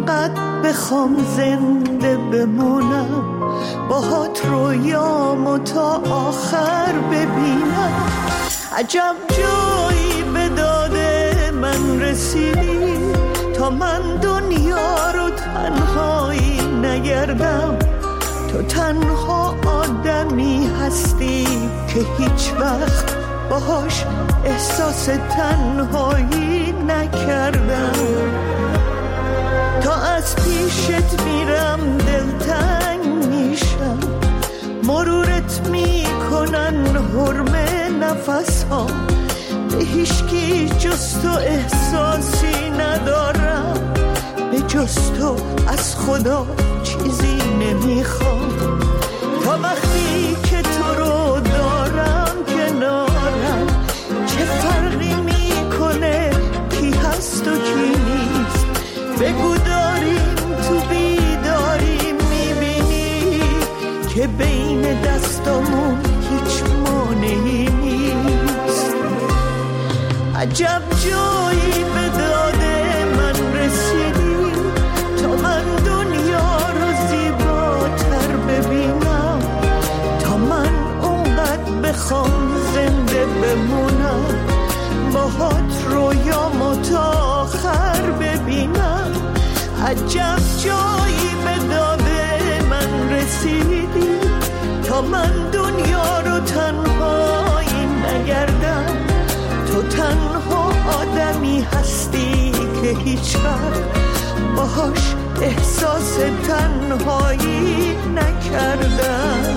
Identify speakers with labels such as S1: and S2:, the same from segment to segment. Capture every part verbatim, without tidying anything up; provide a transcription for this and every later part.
S1: اونقدر بخوام زنده بمونم، باهات رویامو تا آخر ببینم. عجب جایی به داد من رسیدی تا من دنیا رو تنهایی نگردم. تو تنها آدمی هستی که هیچ وقت باهاش احساس تنهایی نکردم. تا از پیشت میرم دلتنگ میشم، مرورت میکنن حرمه نفس ها. به هیچکی جز تو احساسی ندارم، به جز تو از خدا چیزی نمیخوام. تا وقتی که تو رو دارم کنارم، چه فرقی میکنه کی هست و کی نیست. بگو داریم تو بیداری میبینی که بین دستامون هیچ مانعی نیست. عجب جایی به داد من رسیدی تا من دنیا رو زیباتر ببینم. تا من اونقدر بخوام زنده بمونم، باهات رویامو تا آخر ببینم. عجب جایی به داد من رسیدی تا من دنیا رو تنهایی نگردم. تو تنها آدمی هستی که هیچ وقت باهاش احساس تنهایی نکردم.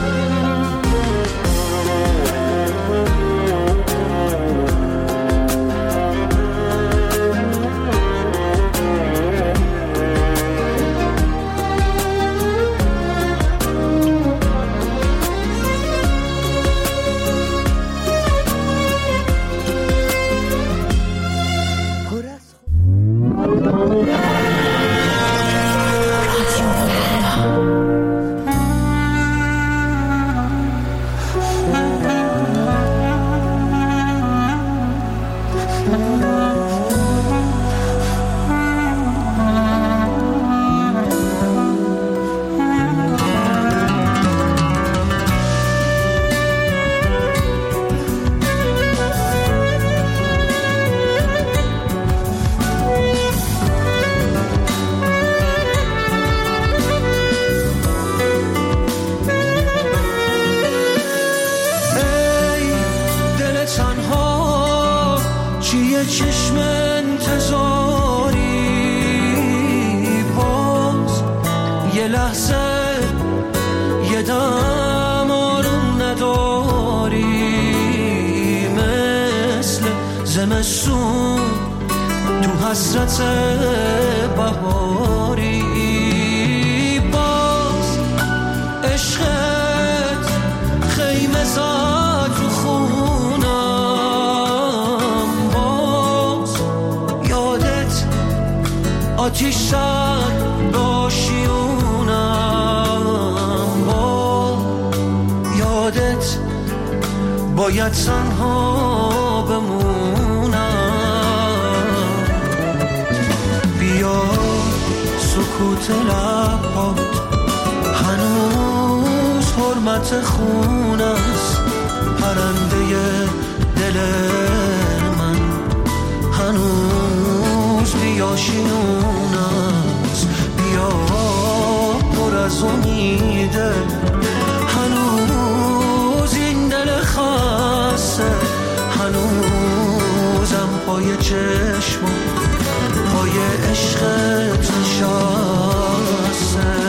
S2: باید تنها بمونم. بیا سکوت لبات هنوز حرمت خون است. پرنده دل من هنوز بیاشیون است. بیا پر از امیده هنوز این دل خسته. هنوزم پای چشم پای عشقت نشسته.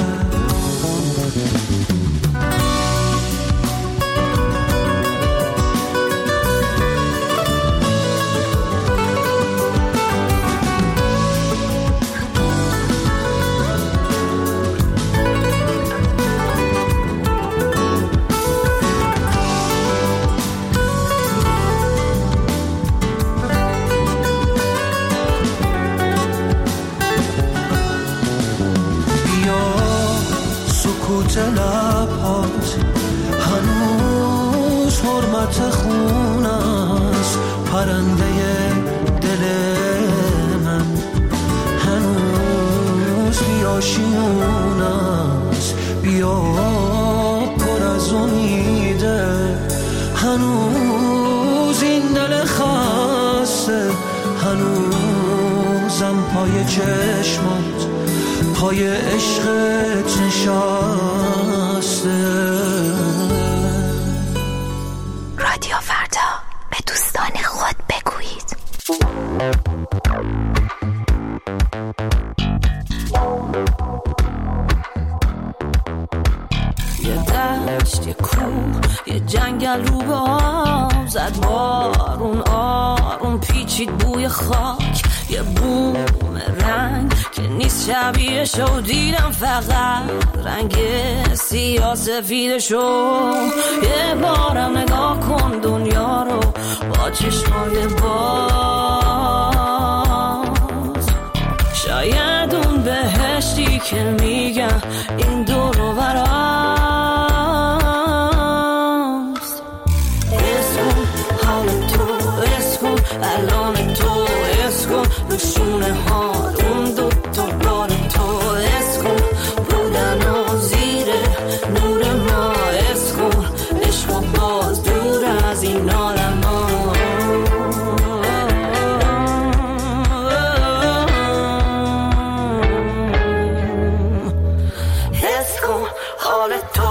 S2: لبات هنوز حرمت خون است. پرنده دل من هنوز بازم پای چشمات پای عشقت نشسته.
S3: رادیو فردا، به دوستان خود بگویید.
S4: یه دشت، یه کوه، یه جنگل رو به آب زد بارون، آروم پیچید بوی خاک، یه بوم رنگ که نیست شبیهشو دیدم، فقط رنگ سیاه سفیدشو. یه بارم نگاه کن دنیا رو با چشمای باز، شاید اون بهشتی که میگم این دور و براست. اسکن حال تو، اسکن الان تو، اسکن نشونه حال اون دو تا بار تو، اسکن بودن و زیر نور ما، اسکن عشق و باز دور از این عالم ها. اسکن حال تو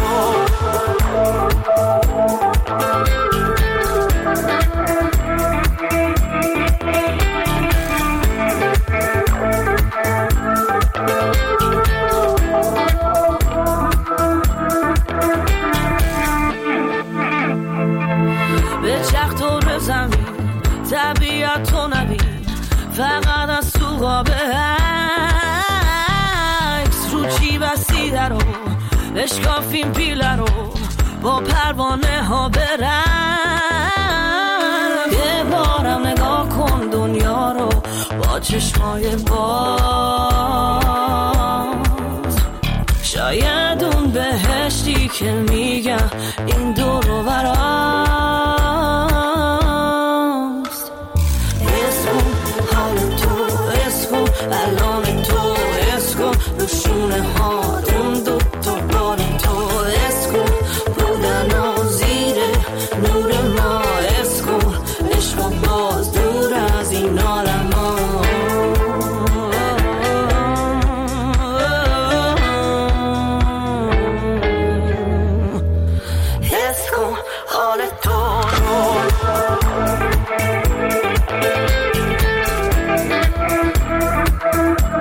S4: طبیعت تو نبید، فقط از تو قاب عکس رو چی بسیده رو اشکافیم پیله رو با پروانه ها برن. یه بارم نگاه کن دنیا رو با چشمای باز، شاید اون بهشتی که میگم این دور و براست. الان تو اسکن نشونه ها اون دو تا بار تو، اسکن بودن و زیر نور ما، اسکن عشق و باز دور از این عالم ها. اسکن حال تو رو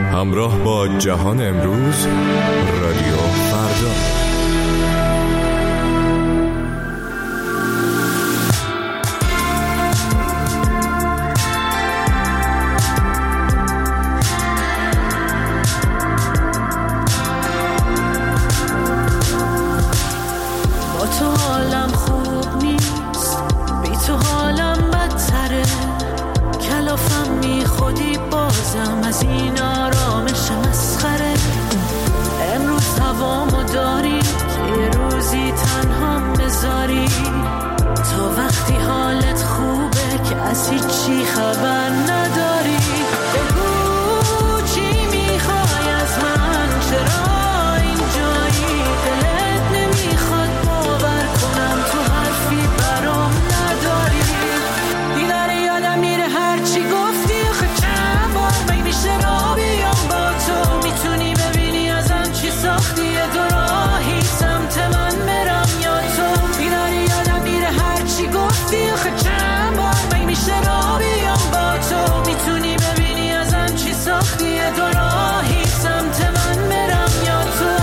S5: همراه با جهان امروز، رادیو فردا.
S4: با تو حالم خوب نیست، بی تو حالم بدتره، کلافم می خودی بازم از این آرامش مسخره. امروز هوامو داری که یه روزی تنها بذاری، تا وقتی حالت خوبه که از هیچی خبر نداری. بگو چی میخوای از من، چرا اینجایی، دلت نمیخواد باور کنم تو حرفی برام نداری. دیدن یادم میره هرچی گفتی، آخه چند بار می میشه را بیام با تو، میتونی ببینی ازم چی ساختی، یه دو راهی سمت من برم یا تو. دیدن یادم میره هرچی گفتی، آخه چند بار می میشه را بیام با تو، میتونی ببینی ازم چی ساختی، یه دو راهی سمت من برم یا تو.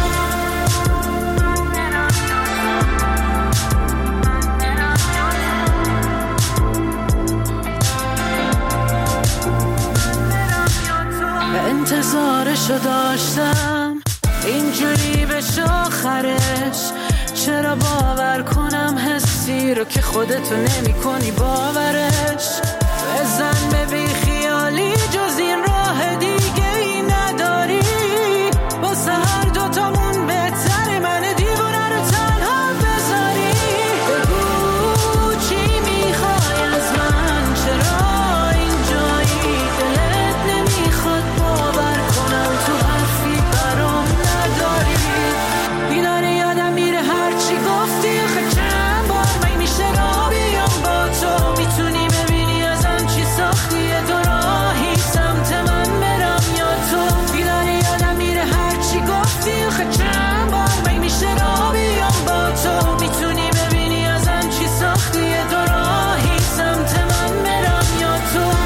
S4: انتظارشو داشتم اینجوری بشه آخرش، چرا باور کنم حسی رو که خودتو نمی کنی باورش. بزن به بی خیالی جز این راه دیگه ای نداری، واسه هر دوتامون بهتره من دیوونه رو تنها بذاری. بگو چی میخوای از من، چرا اینجایی، دلت نمیخواد باور کنم تو حرفی برام نداری. دیدن یادم میره هرچی گفتی، آخه چند بار می میشه را بیام با تو، میتونی ببینی ازم چی ساختی، یه دو راهی سمت من برم یا تو. دیدن یادم میره هرچی گفتی، آخه چند بار می میشه را بیام با تو، میتونی ببینی ازم چی ساختی، یه دو راهی سمت من برم یا تو.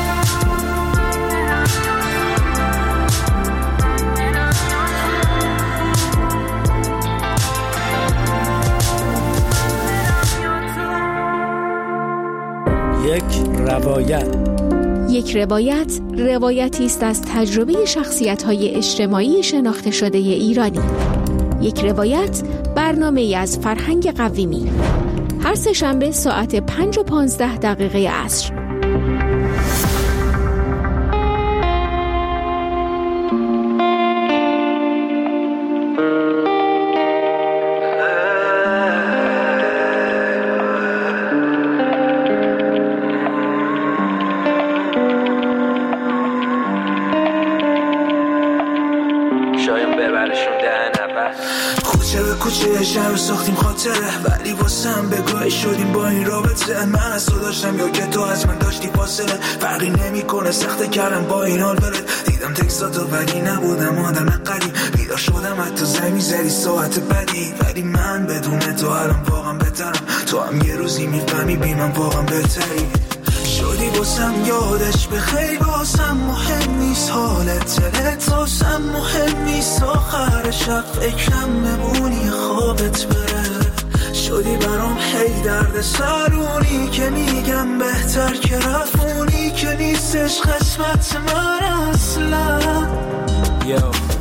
S6: یک روایت.
S7: یک روایت روایتی است از تجربه شخصیت‌های اجتماعی شناخته شده ایرانی. یک روایت برنامه‌ای از فرهنگ قویمی، هر سه شنبه ساعت پنج و پانزده دقیقه عصر.
S2: کوچه به کوچه شهر رو ساختیم خاطره، ولی واسم بگاهی شدیم با این رابطه. من از تو داشتم یا که تو از من داشتی فاصله، فرقی نمی کنه سخته کردم با این حال برد. دیدم تکستاتو ولی نبودم آدم قدیم، بیدار شدم حتی زنگ زدی ساعت بدی، ولی من بدون تو الان واقعا بهترم. تو هم یه روزی میفهمی بی من واقعا بهتری. شدی باسم یادش بخیر، باسم مهم نیست حالت دلت، باسم مهم نیست آخر شب فکرم بمونی خوابت بره. شدی برام هی درد سرونی که میگم بهتر که رفونی، که نیستش قسمت من اصلا.
S8: یو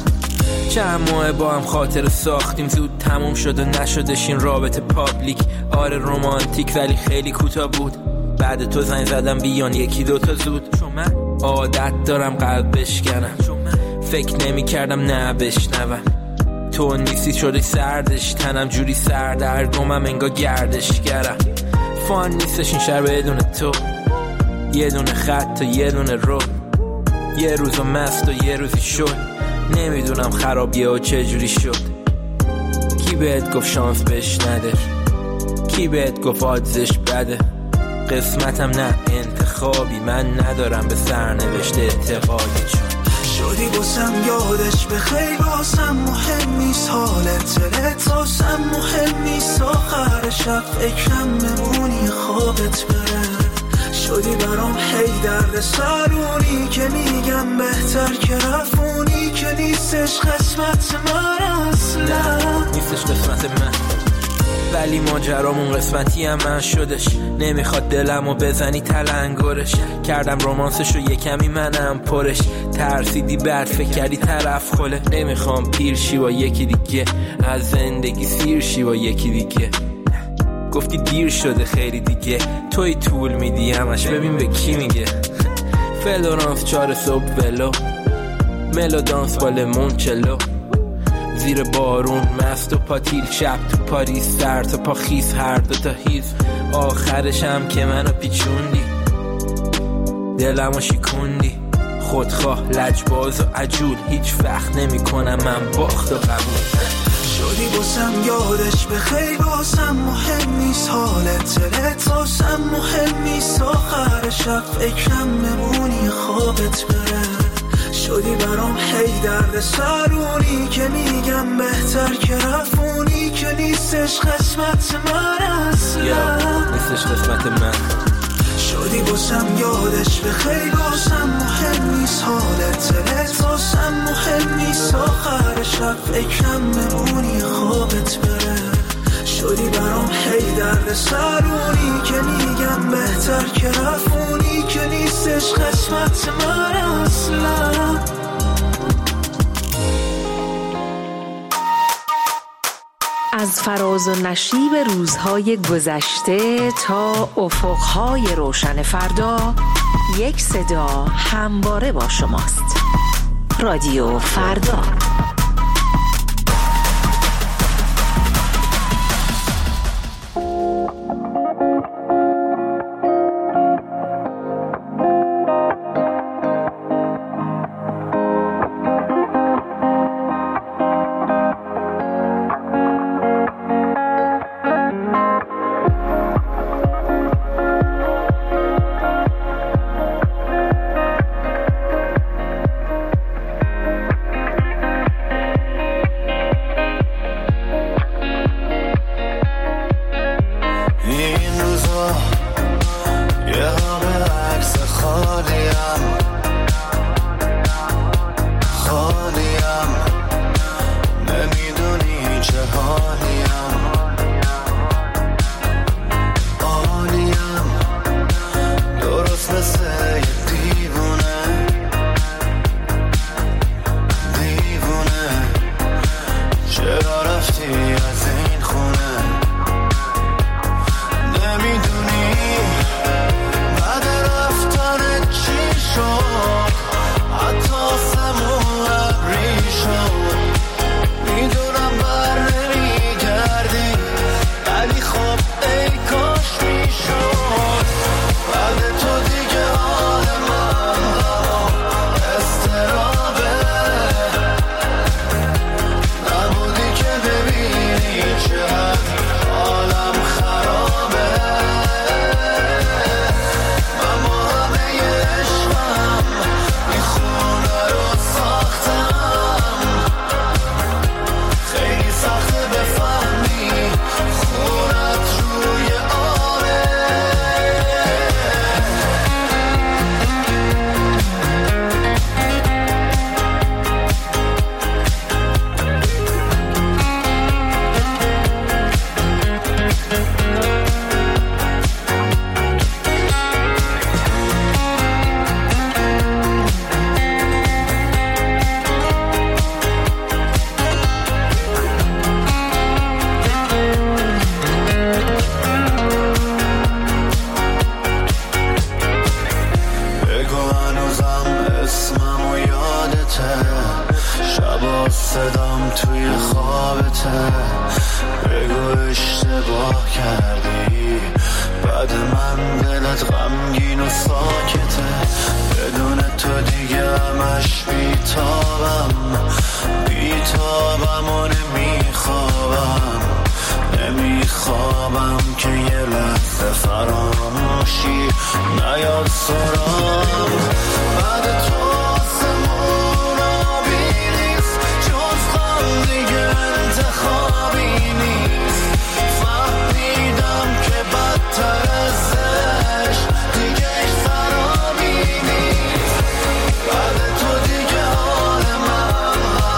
S8: چند ماه با هم خاطر ساختیم، زود تموم شد و نشدش این رابطه پابلیک. آره رومانتیک ولی خیلی کوتاه بود، بعد تو زنگ زدم بیان یکی دوتا زود. چون من عادت دارم قلب بشکنم، فکر نمی کردم نه بشنوم. تو نیستی شده سردش تنم، جوری سردرگمم انگار گردشگرم. فان نیستش این شهر بدون تو، یه دونه خط و یه دونه رو، یه روزو مست و یه روزی شد. نمیدونم خرابیه و چه جوری شد. کی بهت گفت شانس بهش نده، کی بهت گفت آدزش بده. قسمتم نه انتخابی، من ندارم به سرنوشت اعتقادی. چون
S2: شدی باسم یادش بخیر، باسم مهم نیست حالت دلت، باسم مهم نیست آخر شب فکرم بمونی خوابت بره. شدی برام هی درد سرونی که میگم بهتر که رفونی، نیستش قسمت من اصلا،
S8: نیستش قسمت من. ولی ماجرامون قسمتی هم من شدش، نمیخواد دلمو بزنی تلنگرش. کردم رومانسشو یه کمی منم پرش، ترسیدی بعد فکر کردی طرف خله. نمیخوام پیر شی با یکی دیگه، از زندگی سیر شی با یکی دیگه. گفتی دیر شده خیلی دیگه، توی طول میدی همش، ببین به کی میگه. فلورانس چار صبح ولو، ملو دانس با لمون چلو، زیر بارون مست و پاتیل، شب تو پاریس سر تا پا خیز، هر دو تا هیز. آخرشم که منو پیچوندی، دلمو شیکوندی. خودخواه لجباز و عجول، هیچ وقت نمی کنم من باخت و قبول.
S2: شدی باسم یادش به خیلی باسم مهم نیست، حالت دلت واسم مهم نیست. آخر شب فکرم نمونی خوابت بره، شدی برام هی درد سرونی که میگم بهتر که رفونی، که نیستش قسمت من اصلا،
S8: نیستش قسمت من.
S2: شدی باسم یادش به خیلی باسم مهم نیست، حالت دلت واسم مهم نیست. آخر شب فکرم نمونی خوابت بره، شدی برام هی درد سرونی که میگم بهتر که رفونی، که نیستش قسمت من اصلا.
S9: از فراز و نشیب روزهای گذشته تا افقهای روشن فردا، یک صدا همواره با شماست. رادیو فردا.
S10: صدام توی خوابته، بگو اشتباه کردی، بعد من دلت غمگین و ساکته، بدون تو دیگه همش بیتابم، بیتابم و نمیخوابم، نمیخوابم که یه لحظه فراموشی نیاد سرام، بعد تو آسمون آبی نیست، جز غم دیگه انتخابی نیست، فهمیدم که بدتر ازش دیگه سرابی نیست، بعد تو دیگه حال من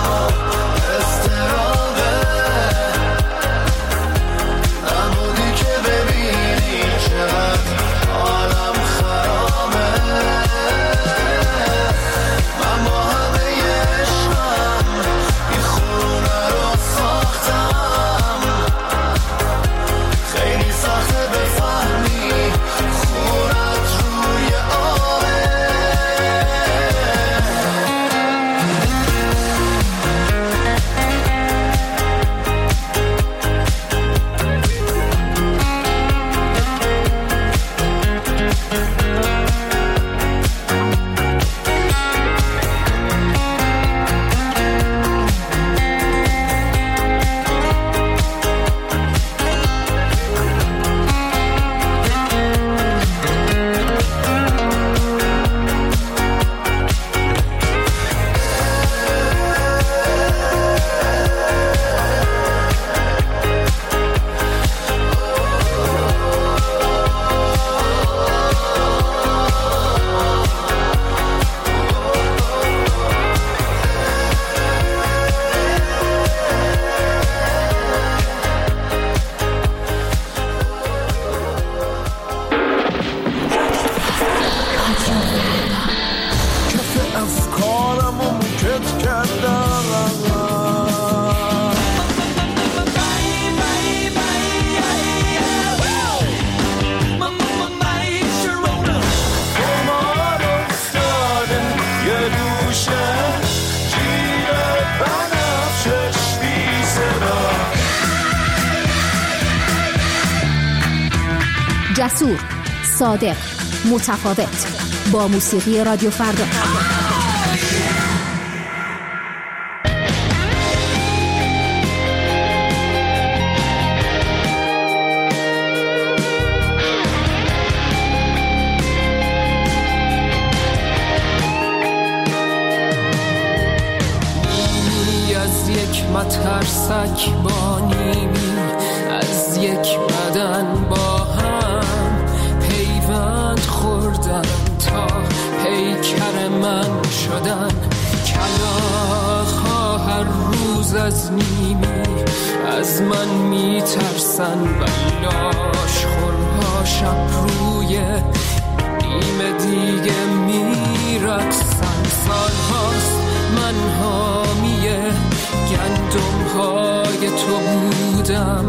S7: جسور، صادق، متفاوت، با موسیقی رادیو فردا.
S11: مترسک با نیمی از یک بدن با هم پیوند خوردن تا پیکر من شدن. کلاغ‌ها هر روز از نیمی از من میترسن و لاشخورها شب روی نیم دیگه میرقصن. سالهاست من حامیه گندم های تو بودم،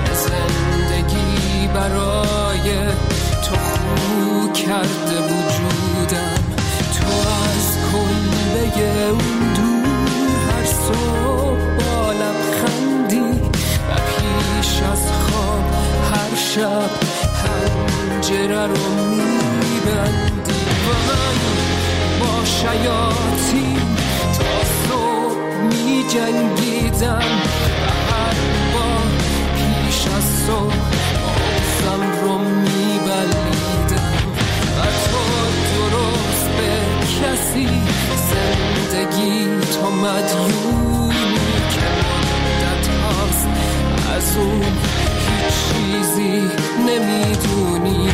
S11: زندگی برای تو خو کرده وجودم. تو از کلبه اون دور هر صبح با لبخندی و پیش از خواب هر شب پنجره رو میبندی و من با شیاطین تا صبح می جنگیدم و هر بار پیش از صبح آزم رو می بلیدم و تو درست به کسی زندگی تو مدیونی که مدت هاست از اون هیچ چیزی نمیدونی.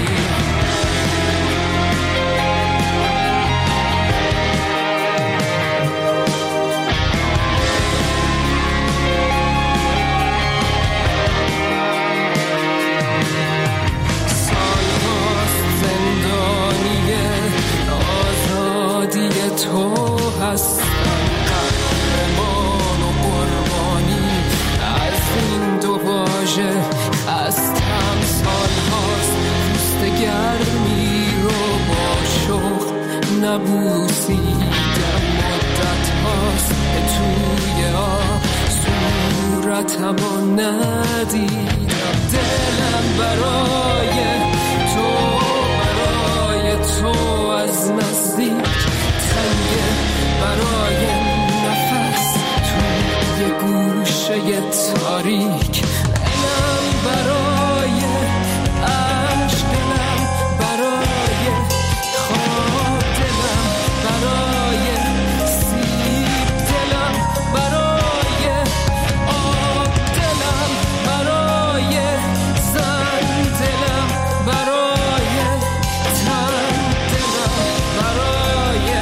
S11: تو هستم قهرمان و قربانی از این دو واژه هستم. سال هاست دوست گرمی رو با شوق نبوسیدم، مدت هاست توی آب صورتم رو ندیدم. دلم برای تو برای تو از نزدیک برای نفس توی گوشه تاریک. دلم برای عشق، دلم برای خواب، دلم برای سیب، دلم برای آب، دلم برای زن، دلم برای تن، دلم برای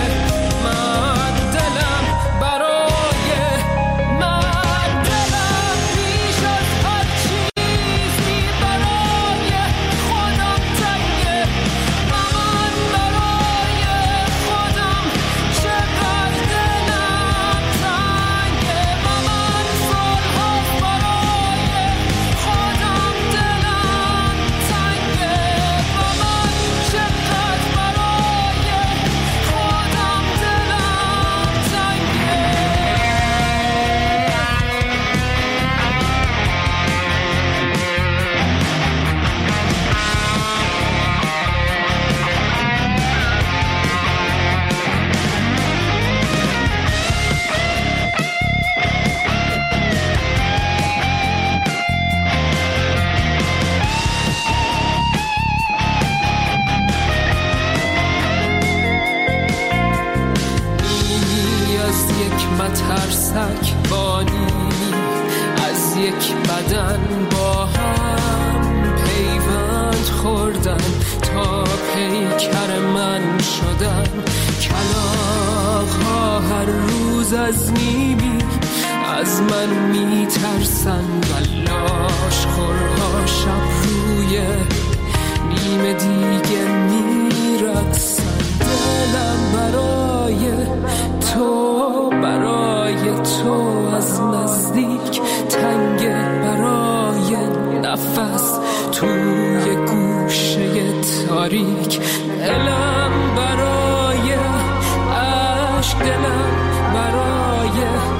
S11: مترسک بانی از یک بدن با هم پیوند خوردن تا پیکر من شدن. کلاغ‌ها هر روز از نیمی از من میترسن و لاشخورها شب روی نیم دیگه میرقصن. دلم برای تو برای تو از نزدیک تنگه، برای نفس توی گوشه تاریک. دلم برای عشق، دلم برای